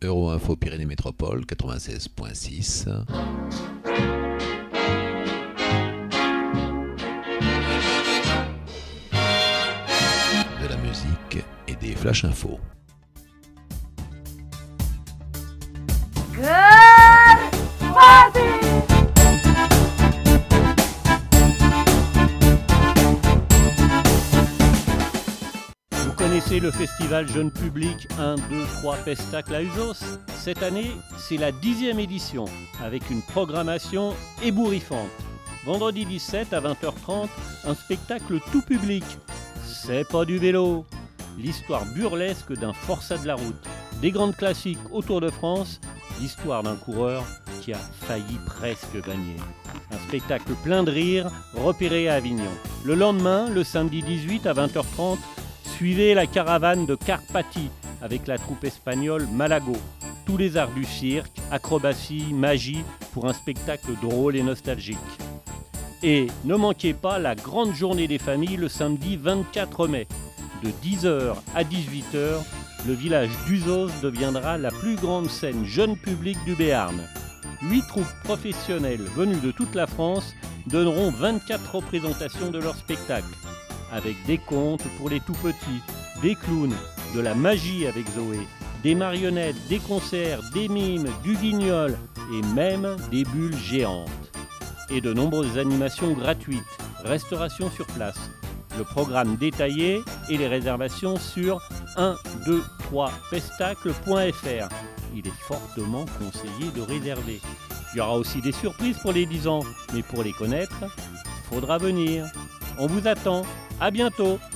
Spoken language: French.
Euroinfo Pyrénées Métropole 96.6. De la musique et des flash infos. Vous connaissez le festival Jeune Public 1, 2, 3 Pestacle à Usos? Cette année, c'est la 10e édition, avec une programmation ébouriffante. Vendredi 17 à 20h30, un spectacle tout public. C'est pas du vélo. L'histoire burlesque d'un forçat de la route. Des grandes classiques autour de France, l'histoire d'un coureur qui a failli presque gagner. Un spectacle plein de rire, repéré à Avignon. Le lendemain, le samedi 18 à 20h30, suivez la caravane de Carpati avec la troupe espagnole Malago. Tous les arts du cirque, acrobatie, magie, pour un spectacle drôle et nostalgique. Et ne manquez pas la grande journée des familles le samedi 24 mai. De 10h à 18h, le village d'Uzos deviendra la plus grande scène jeune public du Béarn. 8 troupes professionnelles venues de toute la France donneront 24 représentations de leur spectacle, avec des contes pour les tout-petits, des clowns, de la magie avec Zoé, des marionnettes, des concerts, des mimes, du guignol et même des bulles géantes. Et de nombreuses animations gratuites, restauration sur place. Le programme détaillé et les réservations sur 123pestacle.fr. Il est fortement conseillé de réserver. Il y aura aussi des surprises pour les 10 ans, mais pour les connaître, il faudra venir. On vous attend. À bientôt.